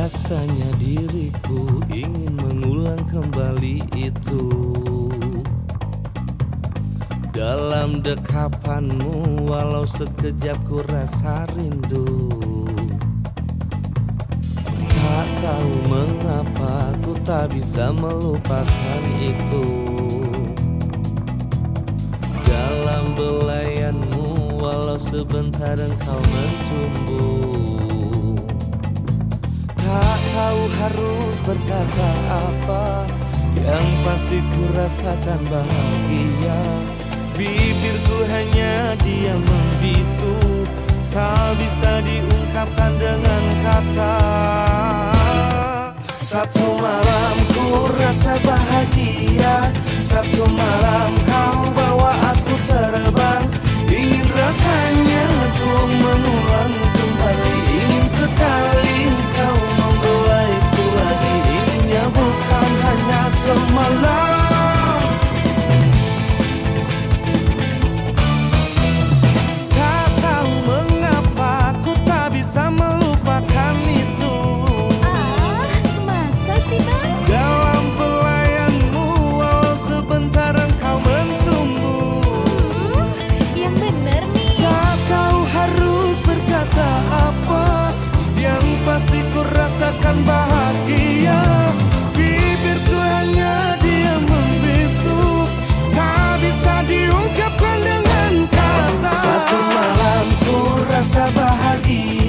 Rasanya diriku ingin mengulang kembali itu. Dalam dekapanmu walau sekejap ku rasa rindu. Tak tahu mengapa ku tak bisa melupakan itu. Dalam belayanmu walau sebentar engkau mencumbu. Tak tahu harus berkata apa, yang pasti ku rasakan bahagia. Bibirku hanya diam membisu, tak bisa diungkapkan dengan kata. Satu malam ku rasa bahagia, satu malam kau bawa aku terbang. Ingin rasanya ku mengulang kembali, ingin sekali kau membelaiku lagi. Inginnya bukan hanya semalam. Tak tahu mengapa ku tak bisa melupakan itu. Masa sih bang? Dalam pelayanmu walau sebentar engkau mencumbu. Yang bener nih. Tak tahu harus berkata apa, yang pasti ku rasakan bahagia. Bibirku hanya diam membisu, tak bisa diungkapkan dengan kata. Satu malam ku rasa bahagia,